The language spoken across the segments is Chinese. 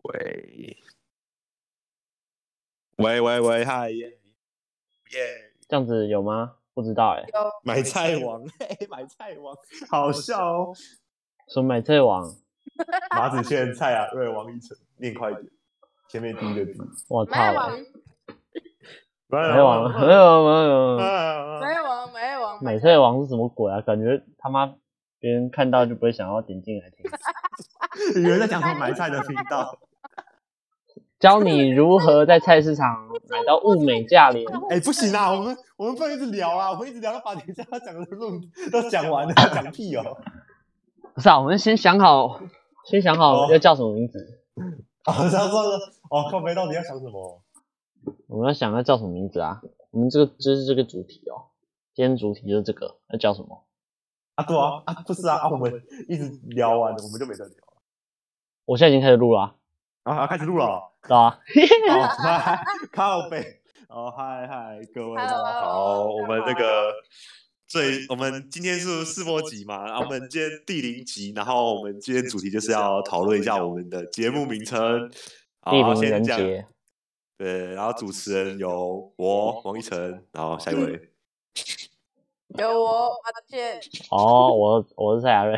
喂，喂，嗨耶， 这样子有吗？不知道有买菜王，买菜王，好笑哦。 什么买菜王？ 马子宪、蔡雅瑞、王一晨，念快一点，前面第一个字。 我操！ 买王， 买菜王，没有。 买菜王是什么鬼啊？感觉他妈别人看到就不会想要点进来听。 有人在讲什么买菜的频道？ 教你如何在菜市场买到物美价廉。 不行啊，我们不能一直聊啊，我们一直聊到把等一下要讲的路都讲完了，讲屁哦。 不是啊，我们先想好要叫什么名字。 他说靠北到底要想什么？ 我们要想要叫什么名字啊？我们就是这个主题哦。今天主题就是这个，要叫什么？ 对啊，不是啊，我们一直聊完了，我们就没得聊了。 我现在已经开始录了开始录了。 对啊。 靠北。嗨，各位大家好，我们我们今天是试播集嘛，然后我们今天第0集，然后我们今天主题就是要讨论一下我们的节目名称。 第0人节。 对，然后主持人有我王一晨，然后下一位有我马子宪。 我是蔡雅瑞。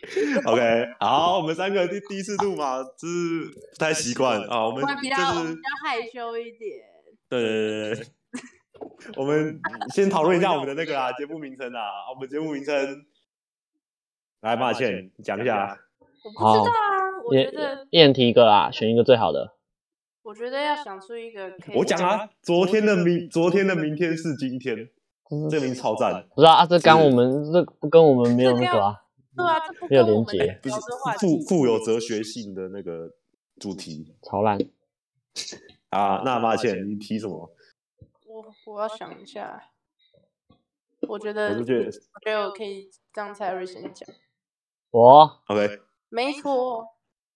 OK， 好，我们3个第一次录嘛，就是不太习惯啊。我们比较害羞一点。 对。我们先讨论一下我们的那个节目名称啊。我们节目名称，来马倩你讲一下。 我不知道啊，我觉得一人提一个啦，选一个最好的。 我觉得要想出一个可以。 我讲啊，昨天的明天是今天，这名超赞。 不是啊，这跟我们没有那个啊。 对啊，这不没有连结， 不是富有哲学性的那个主题， 超烂啊！那马倩你提什么？ 我要想一下。我觉得我可以让蔡瑞先讲。 我 OK， 没错。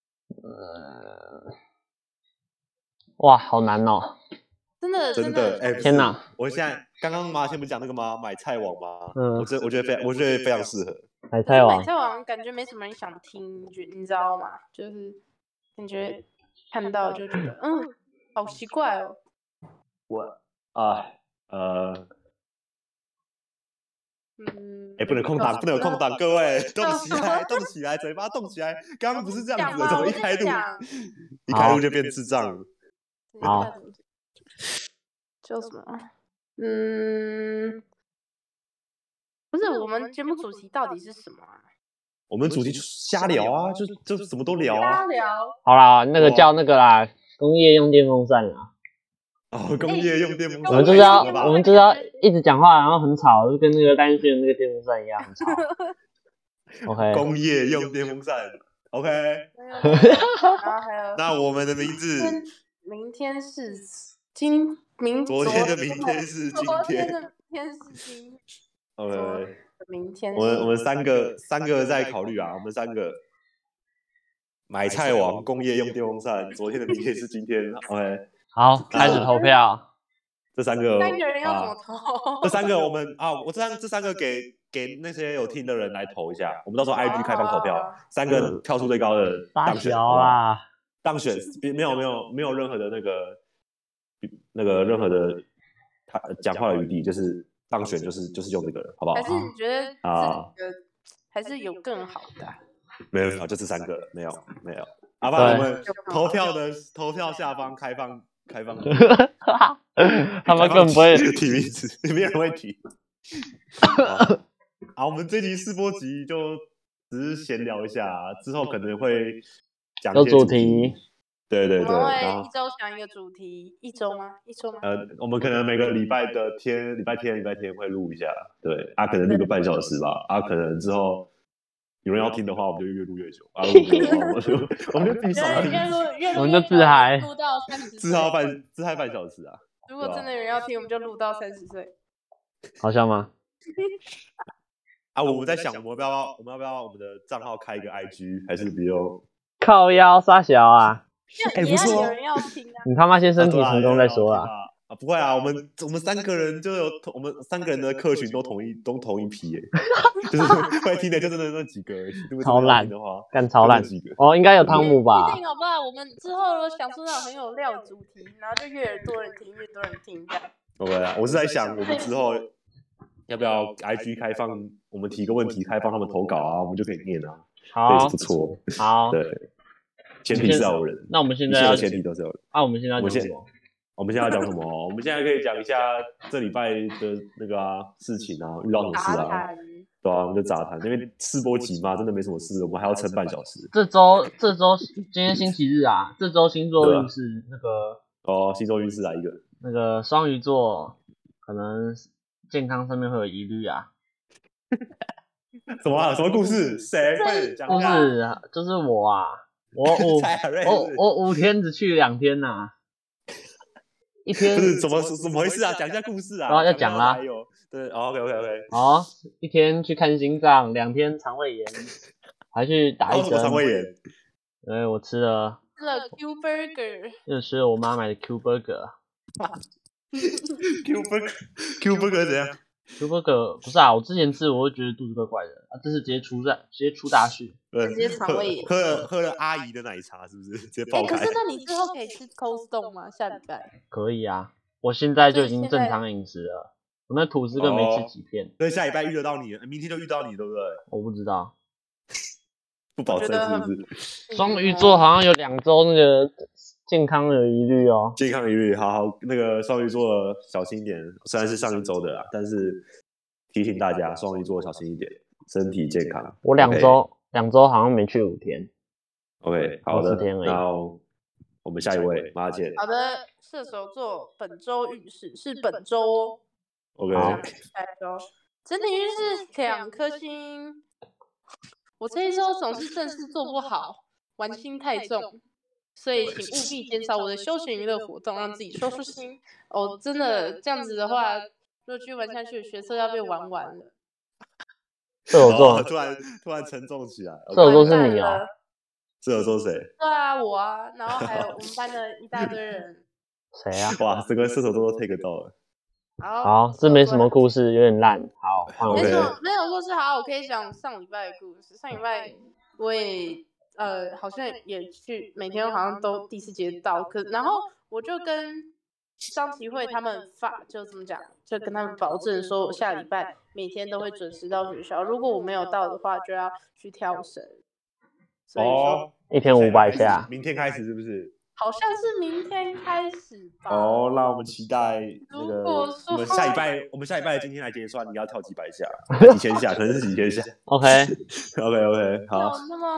哇，好难哦！ 真的， 天哪！ 我现在刚刚马倩不是讲那个吗？买菜网吗？我觉得非常适合。 买菜网感觉没什么人想听，你知道吗？就是感觉看到就觉得好奇怪哦。 不能空档，各位动起来，嘴巴动起来。刚刚不是这样子的，怎么一开录就变智障了？ 好， 叫什么？不是，我们节目主题到底是什么啊？ 我们主题就瞎聊啊，就什么都聊啊。 瞎聊。 好啦，那个叫那个啦，工业用电风扇啦。 工业用电风扇。 我们就是要一直讲话，然后很吵，就跟那个单线那个电风扇一样很吵。OK。 工业用电风扇。OK。 然后还有。 那我们的名字。 明天是昨天的明天是今天。OK。 明天。 我们三个在考虑啊，我们3个。买菜王，工业用电风扇，昨天的明天是今天。OK。 好，开始投票。 这3个 ，3个人要怎么投？ 这3个我们我这3个给那些有听的人来投一下，我们到时候 IG 开放投票，3个票数最高的当选，好不好？当选没有任何的那个任何的他讲话的余地，就是当选就是用这个人，好不好？ 还是你觉得还是有更好的？ 没有，就这3个了，没有。不然我们投票下方开放。 他们更不会提名字，没有人会提。好，我们这集试播集就只是闲聊一下，之后可能会讲一些主题。对。 我们会1周想一个主题，1周吗？1周吗？ 我们可能每个礼拜天会录一下，对可能录个半小时吧，可能之后。有人要听的话，我们就越录越久啊！我们就自己爽听， 我们就自嗨， 录到30 岁，自嗨半小时啊！ 如果真的有人要听，我们就录到30岁， 好笑吗？ 我们在想，我们要不要我们的账号开一个 IG， 还是不用？ 靠腰撒小啊！ 不错， 有人要听啊！ 你他妈先身体成功再说啊！ 不会啊，我们3个人就有我们3个人的客群都同一批耶，就是会听的就真的那几个而已。 超烂的话， 干超烂几个。 应该有汤姆吧？ 不一定好不好？我们之后如果想出那种很有料的主题，然后就越多人听，越多人听这样。 OK 啊，我是在想我们之后要不要 IG 开放，我们提个问题开放他们投稿啊，我们就可以念啊。 好， 不错。 好， 对，前提是要有人。 那我们现在前提都是有人。 我们现在要讲什么？ 我们现在要讲什么？我们现在可以讲一下这礼拜的那个事情啊，遇到什么事啊？对啊，我们就杂谈，因为试播集嘛，真的没什么事，我们还要撑半小时。 这周今天星期日啊，这周星座运势那个星座运势来一个， 那个双鱼座可能健康上面会有疑虑啊。 什么故事？谁会讲？ 故事啊，就是我啊，我5天只去2天呐。一天不是怎么回事啊？讲一下故事啊！ 要讲啦。 对 ，OK。 好，一天去看心脏，2天肠胃炎，还去打一针。 肠胃炎？ 对，我吃了 Q Burger， 又吃了我妈买的 Q Burger。Q Burger 怎样 ？Q Burger 不是啊，我之前吃我会觉得肚子怪怪的啊，这是直接出大血， 直接肠胃炎。 喝了阿姨的奶茶是不是？直接爆开。 可是那你之后可以吃 Cold Stone 吗？下礼拜？ 可以啊，我现在就已经正常饮食了。我那吐司根本没吃几片。 所以下礼拜遇得到你，明天就遇到你，对不对？ 我不知道， 不保证是不是？ 双鱼座好像有2周那个健康的疑虑哦。 健康疑虑，好，那个双鱼座小心一点。虽然是上一周的啦，但是提醒大家，双鱼座小心一点，身体健康。 我2周好像没去5天。 OK， 好的， 天而已。 那我们下一位马姐。 好的，射手座本周运势是本周哦。 OK， 整体运势2颗星。我这一周总是正事做不好，玩心太重，所以请务必减少我的休闲娱乐活动，让自己收舒心。真的这样子的话，如果继续玩下去，学测要被玩完了。 射手座突然沉重起来。 射手座是你哦。 射手座谁？ 对啊，我啊，然后还有我们班的一大堆人。 谁啊？ 哇，整个射手座都 take 到了。 好，这没什么故事，有点烂。好，换我。 没有故事。好，我可以讲上礼拜的故事。上礼拜我也好像也去，每天好像都第4节到，然后我就跟张琪慧他们就怎么讲，就跟他们保证说，我下礼拜每天都会准时到学校。如果我没有到的话，就要去跳绳。所以说 1天500下。 明天开始是不是？ 好像是明天开始吧。 那我们期待那个我们下礼拜今天来结算，你要跳几百下？几千下，可能是几千下。 OK， 好。 那么，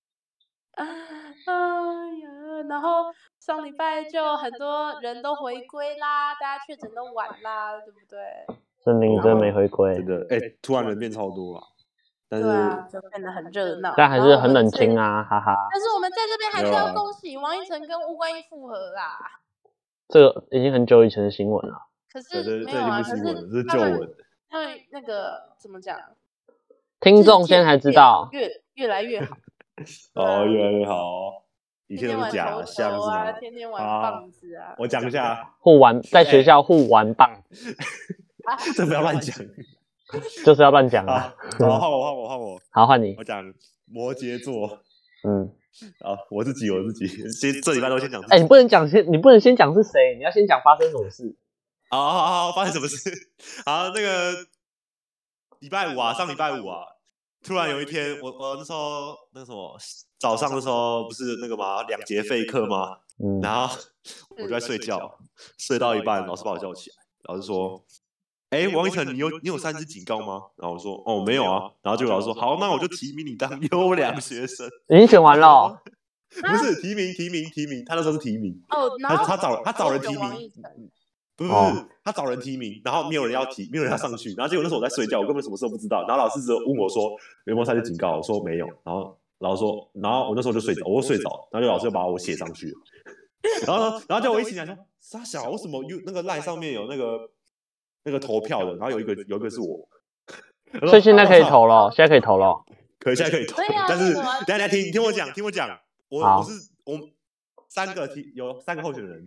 然后上礼拜就很多人都回归啦，大家确诊都晚啦，对不对？ 森林真没回归， 真的，突然人变超多啊。但是就变得很热闹， 但还是很冷清啊，哈哈。 但是我们在这边还是要恭喜王一晨跟吴冠英复合啦。 这个已经很久以前的新闻了。 可是没有啊， 这已经不是新闻了，这是旧闻。 他们那个怎么讲？ 听众现在才知道， 越来越好。 越来越好。以前都是假象是吗？ 天天玩棒子啊！ 我讲一下， 在学校互玩棒子。 这不要乱讲。 就是要乱讲啊！ 换我。 好，换你。 我讲摩羯座。我自己，这礼拜都先讲。 你不能先讲是谁，你要先讲发生什么事。 好，发生什么事？好，那个礼拜五啊，上礼拜五啊，突然有一天，我那时候那什么早上的时候不是那个嘛2节废课吗？然后我就在睡觉，睡到一半，老师把我叫起来，老师说。王一晨，你有3支警告吗？然后我说，没有啊。然后就老师说，好，那我就提名你当优良学生。 已经选完了。 不是提名，他那时候是提名。他找人提名。不是，他找人提名，然后没有人要上去。然后结果那时候我在睡觉，我根本什么事都不知道。然后老师只有问我说有没有3支警告，我说没有。然后老师说，然后我那时候就睡着，我睡着，然后就老师就把我写上去了。然后就我一醒来说，傻小，为什么那个赖上面有那个投票的，然后有一个是我， 所以现在可以投了，现在可以投了， 现在可以投，但是等下听我讲，我3个有3个候选人，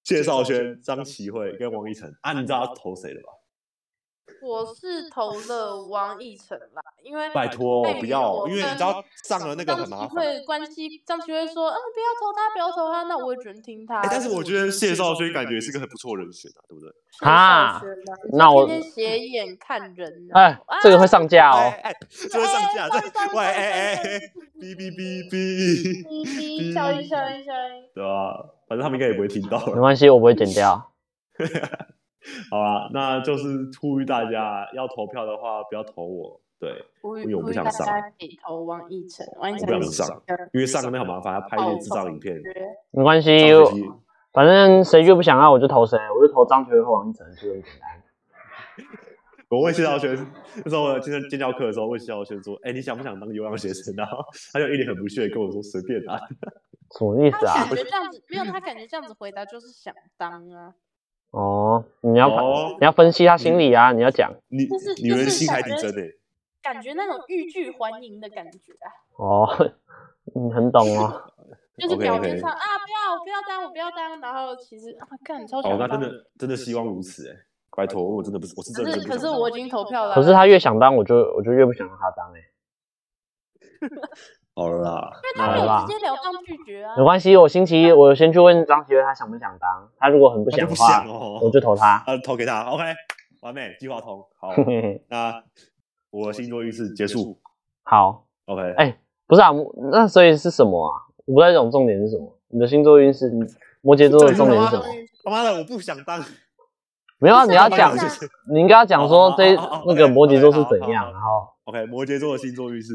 谢少轩、张启慧跟王一晨啊，你知道要投谁了吧？ 我是投了王一晨啦，因为拜托不要，因为你知道上了那个很麻烦。 张启慧说，不要投他，不要投他，那我也只能听他。 但是我觉得谢少轩感觉是个很不错人选啊，对不对？ 那我天天斜眼看人。 这个会上架哦。 这会上架，喂，哔哔哔哔哔，消音。 对吧？反正他们应该也不会听到。 没关系，我不会剪掉。 好啦，那就是呼吁大家要投票的话，不要投我，对，因为我不想上。 可以投王一晨， 我不想上，因为上那好麻烦，要拍一些智障影片。 没关系，反正谁越不想要我就投谁，我就投张学友或王一晨，就很简单。 我问谢少轩，那时候我监教课的时候问谢少轩说：“你想不想当优良学生？”然后他就一脸很不屑跟我说：“随便啊。” 什么意思啊？ 他感觉这样子没有，他感觉这样子回答就是想当啊。 哦，你要分析他心理啊，你要讲。 女人心海底针感觉那种欲拒还迎的感觉啊。 哦，你很懂哦。 就是表面上我不要当，然后其实干超想当。 那真的希望如此拜托，我真的不是，我是真的。 可是我已经投票了。 可是他越想当，我就越不想让他当好了啦， 因为他没有直截了当拒绝啊。 没关系，我星期一我先去问张启慧他想不想当，他如果很不想的话，我就投他。 投给他 ，OK， 完美，计划通。好，那我星座运势结束。 好 ，OK。 不是啊，那所以是什么啊？我不太懂重点是什么。你的星座运势，摩羯座的重点是什么？ 他妈的，我不想当。 没有啊，你要讲，你应该要讲说那个摩羯座是怎样，然后 OK， 摩羯座的星座运势，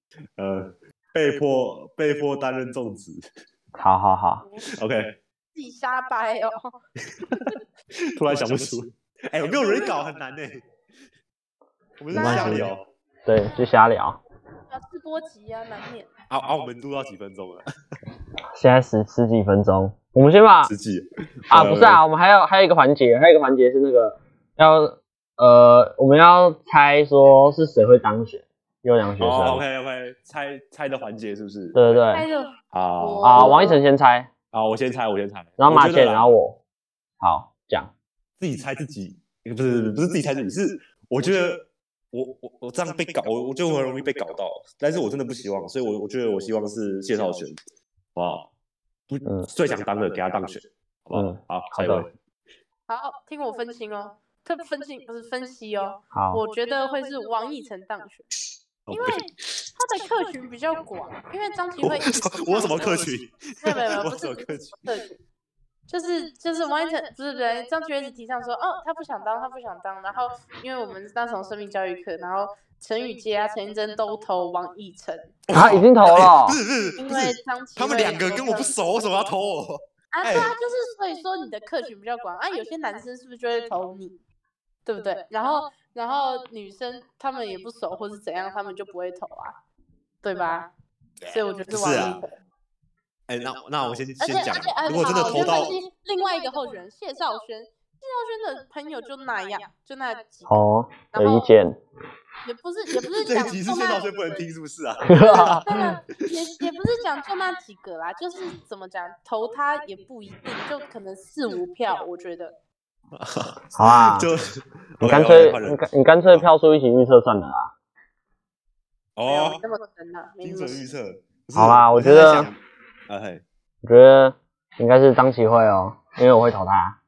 被迫担任重职。 好 ，OK， 自己瞎掰哦。 突然想不出，我没有人稿很难我们是瞎聊， 对，就瞎聊。 试播集啊，难免。 我们录到几分钟了？ 现在十几分钟，我们先把 10几不是啊，我们还有一个环节，是那个我们要猜说是谁会当选优良学生。 OK， 猜的环节是不是？ 对。好，王一晨先猜。 我先猜。 然后马倩，然后我。好，讲。 自己猜自己，不是自己猜自己，是我觉得我这样被搞，我就很容易被搞到，但是我真的不希望，所以我觉得我希望是谢少轩，好不好？最想当的给他当选，好不好？好，下一位。 好，听我分析哦，分析哦。 好， 我觉得会是王一晨当选，因为他的客群比较广，因为张启慧我有什么客群？ 没有，不是客群。就是王一晨不是张启慧一直提倡说他不想当，然后因为我们那时候生命教育课，然后陈宇杰陈映真都投王一晨， 他已经投了， 不是， 因为张启慧他们2个跟我不熟，为什么要投我？ 对啊，就是所以说你的客群比较广有些男生是不是就会投你，对不对？然后女生他们也不熟或是怎样，他们就不会投对吧？所以我觉得是王一晨。 那我先讲，如果真的投到另外一个候选人谢少轩的朋友就那样，就那几个有意见。 也不是讲这集是谢少轩不能听是不是啊？ 也不是讲就那几个啦，就是怎么讲投他也不一定，就可能4、5票，我觉得。 好啊，你干脆票数一起预测算了啦。 那么深啊， 精准预测。 好啦，我觉得应该是张启慧哦，因为我会投他。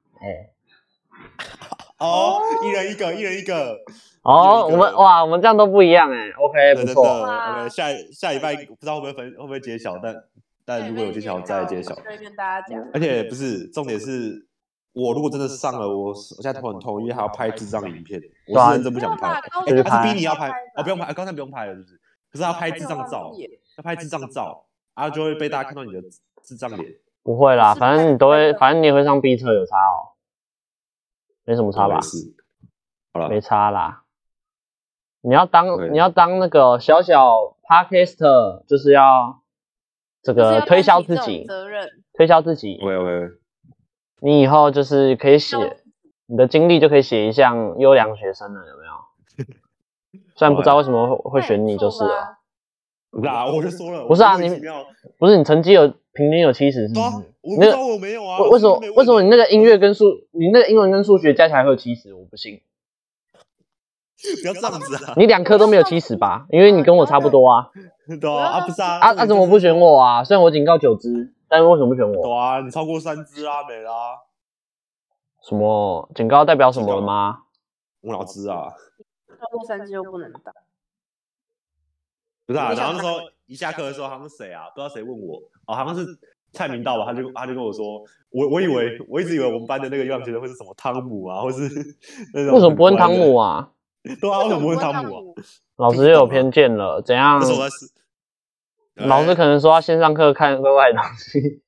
一人一个。 我们这样都不一样，OK， 不错。 OK， 下礼拜不知道会不会揭晓，但如果有揭晓再揭晓。 会跟大家讲。 而且不是重点是，我如果真的上了，我现在头很痛，因为还要拍智障影片，我是认真不想拍。他是逼你要拍不用拍，刚才不用拍了，是不是？可是他拍智障照，就会被大家看到你的智障脸。 不会啦，反正你也会上 B 车，有差没什么差吧？ 好了， 没差啦。你要当那个小 Podcaster， 就是要这个推销自己， 喂， 你以后就是可以写你的经历，就可以写一项优良学生了，有没有？虽然不知道为什么会选你，就是了。 我就说了， 不是啊，你成绩平均有70，是不是？ 我不知道我没有啊。 为什么你那个音乐跟你那个英文跟数学加起来会有70？我不信。 不要这样子啊！ 你2科都没有70吧？因为你跟我差不多啊。 对啊，不是啊。 怎么不选我啊？虽然我警告9支，但是为什么不选我？ 对啊，你超过3支啊，没啦。 什么警告代表什么了吗？ 我哪知啊？ 超过3支又不能打。 不是啊，然后那时候一下课的时候，好像是谁啊？不知道谁问我，好像是蔡明道吧？他就跟我说，我一直以为我们班的那个优良学生会是什么汤姆啊，或是那种。 为什么不问汤姆啊？ 对啊，为什么不问汤姆啊？ 老师又有偏见了，怎样？老师可能说他线上课看怪怪的东西。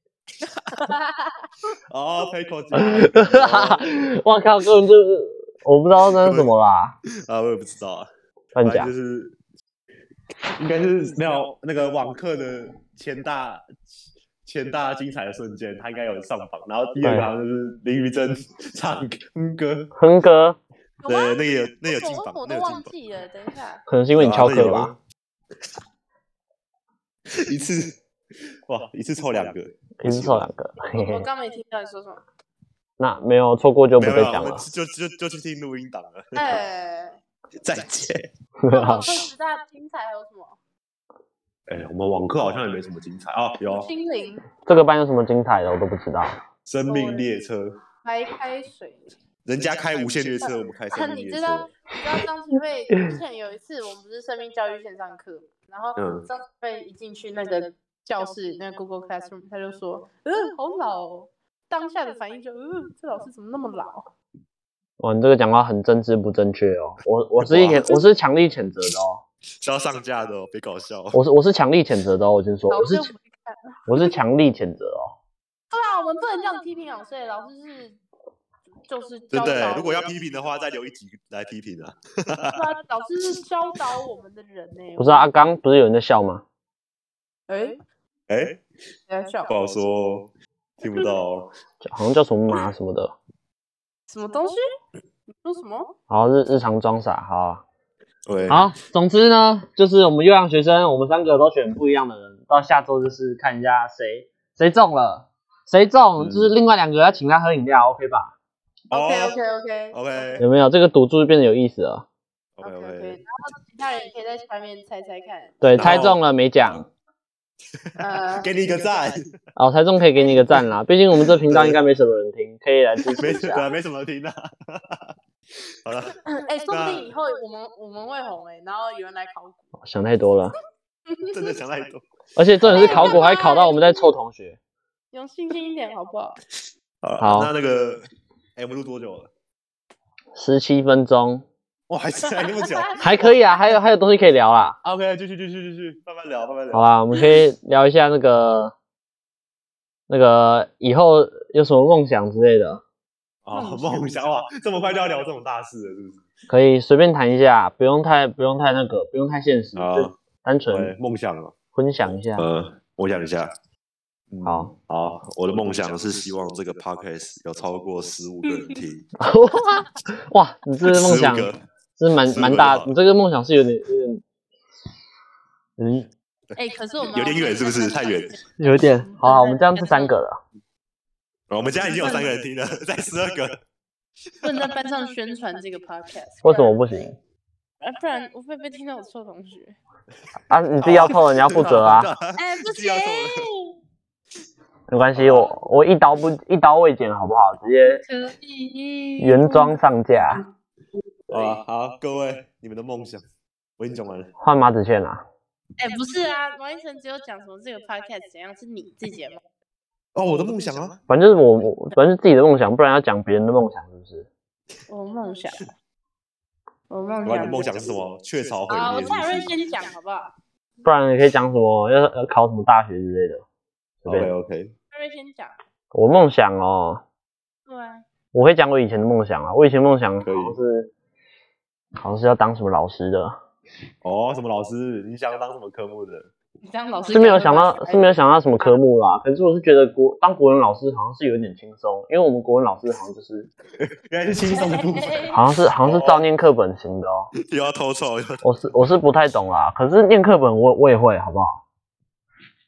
哦，陪口讲。 我靠，根本就是我不知道那是什么啦。 我也不知道啊。 乱讲。 就是应该是没有那个网课的前大精彩的瞬间，他应该有上榜。然后第2个好像就是林于真唱哼歌。对，那有进榜， 我都忘记了，等一下。 可能是因为你翘课吧。 一次凑2个， 一次凑2个。 我刚没听到你说什么。 那没有错过就不再讲了。 就去听录音档了。再见。 网课时代精彩还有什么？ 我们网课好像也没什么精彩啊。有心灵。 这个班有什么精彩的我都不知道。 生命列车。 白开水。 人家开无限列车，我们开生命列车。 你知道张启慧之前有一次，我们不是生命教育线上课，然后张启慧一进去那个教室，那个 Google Classroom， 他就说，好老哦。当下的反应就，这老师怎么那么老？ 哇，你这个讲话很政治不正确哦。我是强力谴责的哦。 是要上架的哦，别搞笑。 我是强力谴责的哦，我先说，我是强力谴责哦。 对啊，我们不能这样批评老师，老师就是对不对？如果要批评的话，再留一集来批评啊。 对啊，老师是教导我们的人呢。 不是啊，刚不是有人在笑吗？ 谁在笑？ 不好说，听不到。 好像叫什么马什么的。 什么东西？你说什么？ 好，日常装傻，好啊。 对。 好，总之呢，就是我们优良学生，我们3个都选不一样的人，到下周就是看一下谁中了，谁中就是另外2个要请他喝饮料 ，OK 吧 ？OK。 有没有这个赌注就变得有意思了 ？OK。然后其他人可以在下面猜猜看。 对，猜中了没奖。 给你一个赞。 猜中可以给你一个赞啦，毕竟我们这频道应该没什么人听，可以来支持一下。 没什么人听啊。好了。 说不定以后我们会红然后有人来考古。 想太多了。 真的想太多。 而且重点是考古还考到我们在臭同学。 有信心一点好不好？ 好。 那个，我们录多久了 ？17分钟。 哇，还那么久。 还可以啊，还有东西可以聊啦。 OK， 继续，慢慢聊。 好啦，我们可以聊一下那个以后有什么梦想之类的。 梦想哇，这么快就要聊这种大事了，是不是？ 可以随便谈一下，不用太那个，不用太现实，就单纯梦想了， 分享一下。 我想一下。 好， 我的梦想是希望这个 podcast 有超过15个人听。 哇，你这个梦想是蛮大，你这个梦想是有点， 可是我们有点远，是不是？太远。 有点。好，我们这样是3个了。 我们家已经有3个人听了，再12个。 不能在班上宣传这个 podcast。 为什么不行？ 不然我会被听到我臭同学。 你自己要臭了，你要负责啊。 不行。 没关系，我一刀未剪，好不好？直接原装上架。 好，各位，你们的梦想我已经讲完了。 换马子倩啊。 不是啊，王医生只有讲什么这个 podcast 怎样是你自己的梦。 我的梦想啊。 反正反正是自己的梦想，不然要讲别人的梦想，是不是？ 我梦想。 你的梦想是什么？雀巢毁灭。 我蔡瑞先讲好不好？ 不然你可以讲什么？要考什么大学之类的。 OK。 蔡瑞先讲。 我梦想哦。 对啊。 我会讲我以前的梦想啊。我以前梦想好像是要当什么老师的。 什么老师？你想要当什么科目的？ 你当老师是没有想到什么科目啦。可是我是觉得当国文老师好像是有点轻松，因为我们国文老师好像就是原来是轻松的部分， 好像是照念课本型的哦。 又要偷臭。 我是不太懂啦，可是念课本我也会，好不好？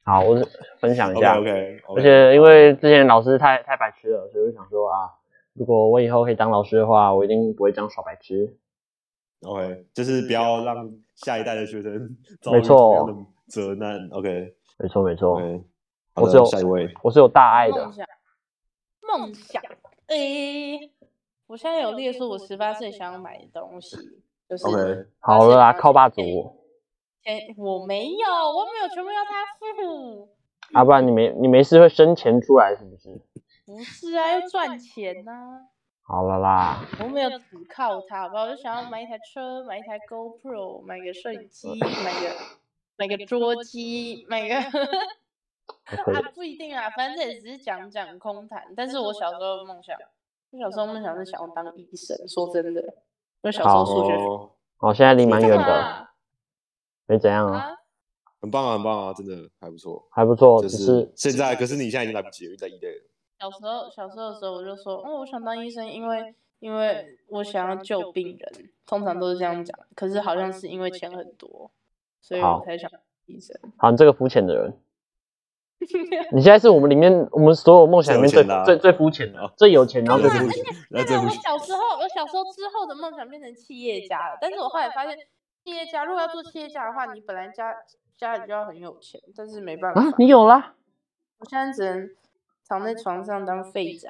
好，我分享一下。 OK， 而且因为之前老师太白痴了，所以我想说啊，如果我以后可以当老师的话，我一定不会这样耍白痴。 OK， 就是不要让下一代的学生遭遇同样的责难。OK， 没错。 Okay， 下一位， 我是有大爱的梦想。我现在有列出我18岁想要买的东西，就是 OK， 好了啦，靠霸主。 我没有，全部要他付。 不然你没事会生钱出来是不是？ 不是啊，要赚钱啊。 好了啦， 我没有只靠他，好不好？我就想要买一台车，买一台 GoPro， 买个摄影机，买个桌机，买个不一定啊，反正这也只是讲空谈。但是我小时候的梦想是想要当医生。说真的，我小时候数学现在离蛮远的，没怎样啊。 很棒啊，真的还不错， 就是现在，可是你现在已经来不及了，因为在1类了。 小时候的时候，我就说，我想当医生，因为我想要救病人，通常都是这样讲。可是好像是因为钱很多，所以我才想当医生。 好，你这个肤浅的人，你现在是我们里面我们所有梦想里面最肤浅的，最有钱，然后最肤浅。 我小时候之后的梦想变成企业家了，但是我后来发现，企业家如果要做企业家的话，你本来家里就要很有钱，但是没办法。 你有啦？ 我现在只能躺在床上当废宅。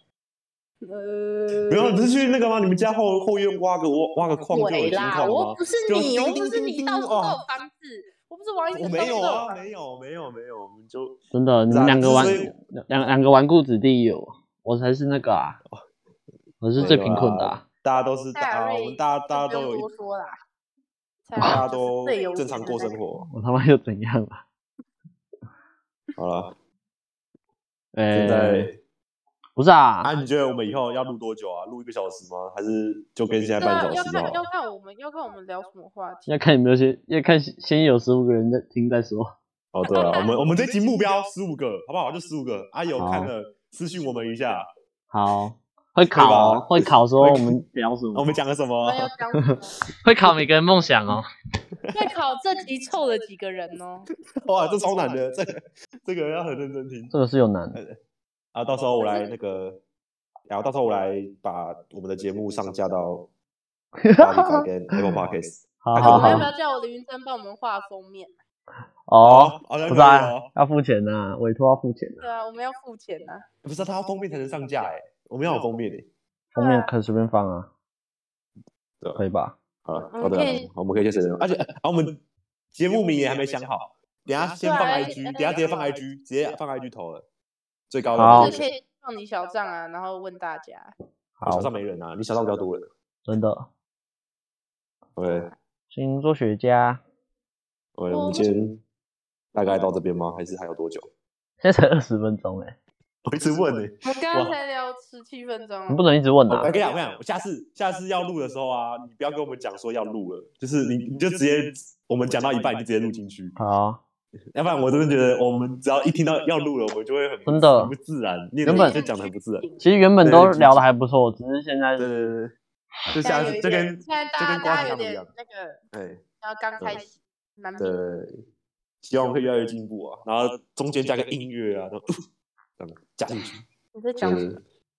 没有，你不是去那个吗？你们家后院挖个矿就有金矿吗？ 我不是你，到处都有房子。我不是王一我没有啊，没有，我们就真的，你们两个纨绔子弟有，我才是那个啊，我是最贫困的啊。 大家都是我们大家都有多说啦， 大家都正常过生活。 我他妈又怎样了？ 好了，现在不是啊？ 你觉得我们以后要录多久啊？录1个小时吗？还是就跟现在半小时就好？ 要看我们聊什么话题。 要看有没有先有15个人在听再说。 对啊，我们这集目标15个，好不好？就15个。有看了私讯我们一下。 好，会考说我们聊什么？ 我们讲了什么？ 会考每个人梦想哦。 会考这集凑了几个人哦？ 哇，这超难的，这个要很认真听。 这个是有难的。 到时候我来然后到时候我来把我们的节目上架到 Spotify 跟 Apple Podcast。 好。 我们要不要叫林真帮我们画封面？ 不是啊，要付钱呐，委托要付钱的。 对啊，我们要付钱呐。 不是，他要封面才能上架我们要有封面封面可以随便放啊。 对， 可以吧？ 好，对，我们可以先审核，而且我们节目名也还没想好，等下先放 IG， 等下直接放 IG 投了。最高的可以放你小账啊，然后问大家。 好，小账没人啊，你小账比较多人。 真的。 对。 星座学家。 我们今天大概到这边吗？还是还有多久？ 现在才20分钟我一直问我刚刚才聊17分钟。 你不能一直问我跟你讲，下次要录的时候啊，你不要跟我们讲说要录了，就是你就直接我们讲到一半你就直接录进去。 好。 要不然我真的觉得我们只要一听到要录了，我们就会很不自然。 原本就讲的很不自然。 其实原本都聊的还不错，只是现在对，就下次就跟瓜子他们一样， 然后刚开始， 对，希望可以越来越进步啊，然后中间加个音乐啊，这样加进去。 你在讲什么？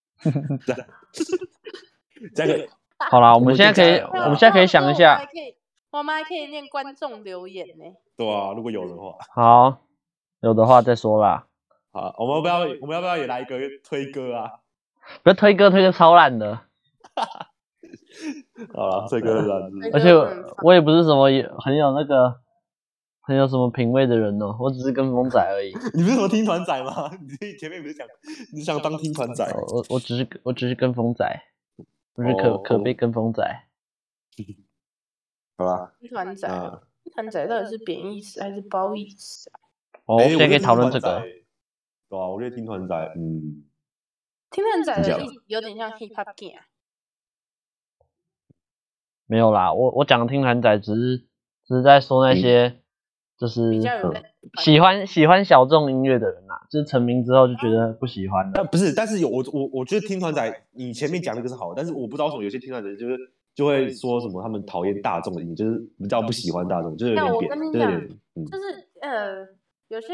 加个好啦，我们现在可以想一下。 我们还可以念观众留言呢。 对啊，如果有的话。 好，有的话再说啦。 好，我们要不要也来一个推歌啊？ 不要推歌超烂的。 好啦，推歌很烂。 而且我也不是什么很有什么品味的人哦，我只是跟风仔而已。 你不是什么听团仔吗？你前面不是讲你想当听团仔？ 我只是跟风仔，不是可被跟风仔。 好吧。 听团仔，到底是贬义词还是褒义词啊？ 现在可以讨论这个。 对啊，我觉得听团仔， 听团仔的意思有点像 hip hop gang。 没有啦，我讲的听团仔只是在说那些就是喜欢小众音乐的人啦，就是成名之后就觉得不喜欢了。 不是，但是我觉得听团仔，你前面讲那个是好的，但是我不知道为什么有些听团仔就会说什么他们讨厌大众的音，就是比较不喜欢大众，就是有点扁， 我跟你讲，就是有些人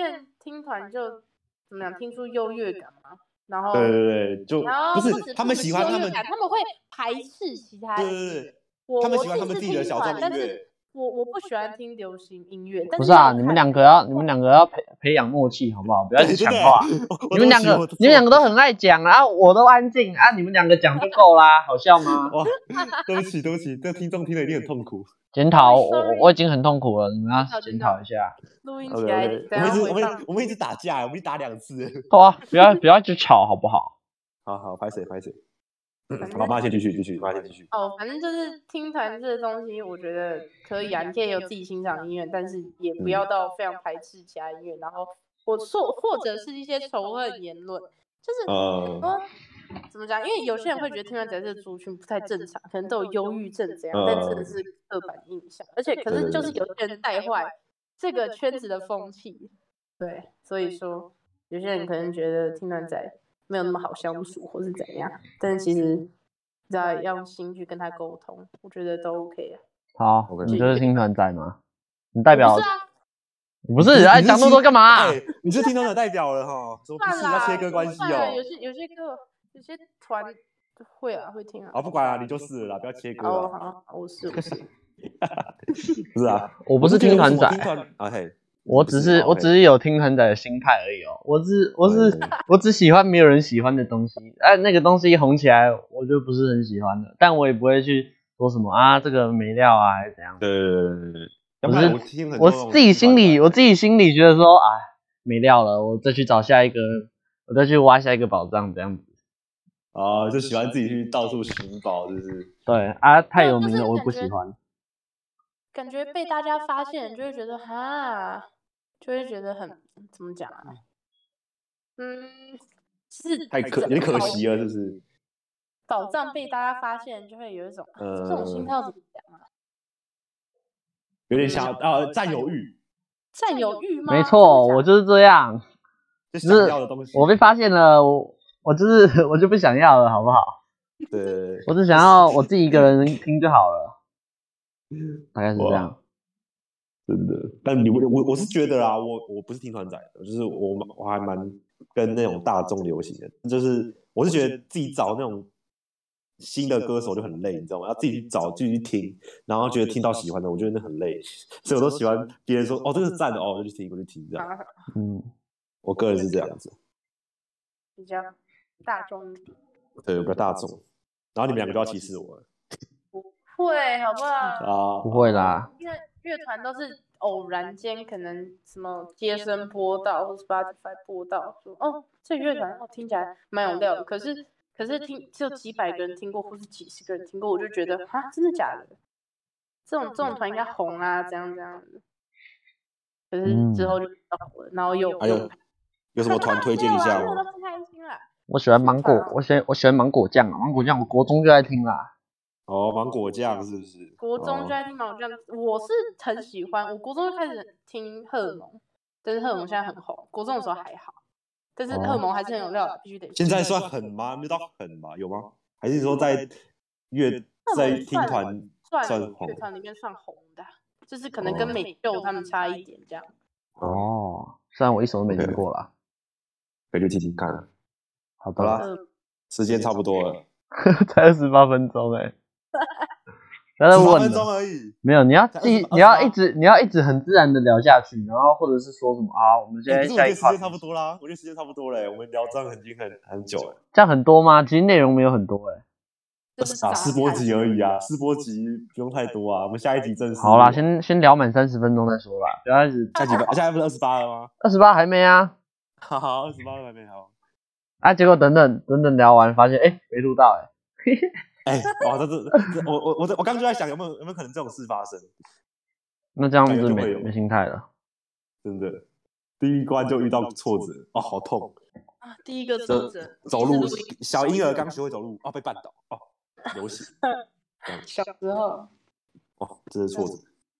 听团就怎么讲，听出优越感嘛。然后对，就不是他们喜欢他们， 他们会排斥其他音乐。 对，他们喜欢他们自己的小众音乐。 我不喜欢听流行音乐。 不是啊，你们两个要培养默契好不好？不要去抢话。你们两个都很爱讲，然后我都安静啊，你们两个讲就够啦，好笑吗？ 哇，对不起，这听众听了一定很痛苦。 检讨，我已经很痛苦了，你们要检讨一下。 录音起来， 我们一直打架，我们一直打2次。 好啊，不要去吵好不好？ 好，拍谁？好，妈先继续。 哦，反正就是听团这个东西，我觉得可以啊，你可以有自己欣赏音乐，但是也不要到非常排斥其他音乐，然后或者是一些仇恨言论，就是怎么讲？因为有些人会觉得听团仔这个族群不太正常，可能都有忧郁症这样，但真的是刻板印象，而且可是就是有些人带坏这个圈子的风气，对，所以说有些人可能觉得听团仔没有那么好相处，或是怎样，但是其实要用心去跟他沟通，我觉得都 OK 啊。 好，你就是听团仔吗？你代表？不是啊，你讲那么多干嘛？ 你是听团仔代表了哈，不是要切割关系哦。 有些歌，有些团会听啊。 不管啊，你就是了啦，不要切割。 好，我是。 不是啊， 我不是听团仔。我只是有听团仔的心态而已哦。我只喜欢没有人喜欢的东西。那个东西红起来，我就不是很喜欢的。但我也不会去说什么啊，这个没料啊，还是怎样。 对。 我自己心里觉得说，没料了，我再去找下一个，我再去挖下一个宝藏这样子。 就喜欢自己去到处寻宝，就是对啊，太有名了，我不喜欢。 感觉被大家发现，就会觉得就会觉得很怎么讲啊？是有点可惜了，是不是？ 宝藏被大家发现，就会有一种这种心态怎么讲啊？ 有点想占有欲。 占有欲吗？ 没错，我就是这样。 就是想要的东西。 我被发现了，我就不想要了，好不好？ 对。 我只想要我自己一个人听就好了。大概是这样。 真的，但我是觉得啦，我不是听团仔的，就是我还蛮跟那种大众流行的，就是我是觉得自己找那种新的歌手就很累，你知道吗？要自己去找，自己去听，然后觉得听到喜欢的，我觉得那很累，所以我都喜欢别人说这个是赞的我就去听，这样。我个人是这样子， 比较大众。 对，比较大众。然后你们2个都要歧视我。 不会，好不好？ 不会啦。 因为乐团都是偶然间可能什么接生播到或 Spotify 播到，说这乐团听起来蛮有料的，可是只有几百个人听过或是几十个人听过，我就觉得真的假的？这种团应该红啊，怎样的？可是之后就红了，然后有什么团推荐一下吗？ 不开心啦。 我喜欢芒果，我喜欢芒果酱啊，芒果酱我国中就爱听啦。 芒果酱是不是？ 国中就爱听芒果酱，我是很喜欢。我国中就开始听荷尔蒙，但是荷尔蒙现在很红，国中的时候还好，但是荷尔蒙还是很有料的，必须得。 现在算狠吗？没到狠吗？有吗？还是说在听团算红？ 乐团里面算红的，就是可能跟美秀他们差一点这样。 虽然我一首都没听过啦， 可以去听听看。 好的啦，时间差不多了， 才28分钟 18分钟而已。 没有，你要一直很自然的聊下去，然后或者是说什么我们现在下一趴。 时间差不多啦，我觉得时间差不多了，我们聊这样已经很久了。 这样很多吗？其实内容没有很多试播集而已啊，试播集不用太多啊。我们下一集正式。 好啦，先聊满30分钟再说啦，不要一直。 现在不是28了吗 ？28还没啊。 好，28还没好。 结果等等聊完，发现没录到我刚就在想有没有可能这种事发生？ 那这样子没心态了， 真的。第一关就遇到挫折，好痛第一个挫折， 走路，小婴儿刚学会走路，被绊倒，流血。 小时候， 这是挫折。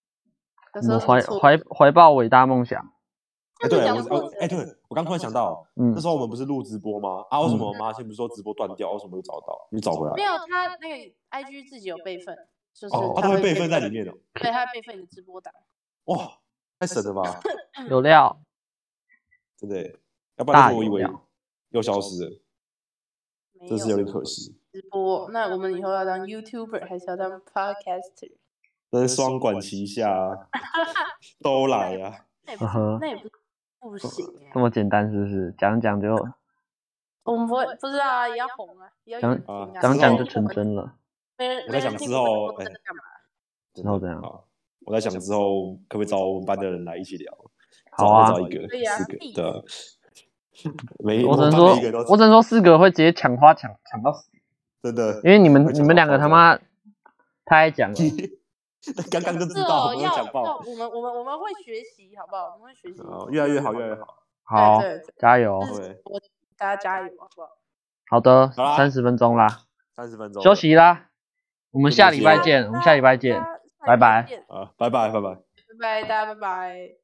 我怀抱伟大梦想。 对，我刚突然想到，那时候我们不是录直播吗？为什么我妈先不是说直播断掉，为什么又找到？你找回来？ 没有，他那个 IG 自己有备份，就是他都会备份在里面对，他备份你的直播档。 哇，太神了吧！ 有料， 真的，要不然我以为又消失了，真是有点可惜。 直播，那我们以后要当 YouTuber 还是要当 Podcaster？ 真是双管齐下，都来呀。 那也不行这么简单是不是？讲就。 我们不知道啊，也要红啊，也要讲就成真了。 我在想之后， 之后怎样？ 我在想之后可不可以找我们班的人来一起聊？ 好啊， 找一个4个，对啊。 我只能说4个会直接抢到死， 真的， 因为你们2个他妈太爱讲了。 刚刚就知道我们讲爆。 我们会学习，好不好？我们会学习。 越来越好，越来越好。 好，加油！ 大家加油，好不好？ 好的，30分钟啦 ，30分钟， 休息啦。我们下礼拜见，拜拜。 拜拜， 拜拜，大家拜拜。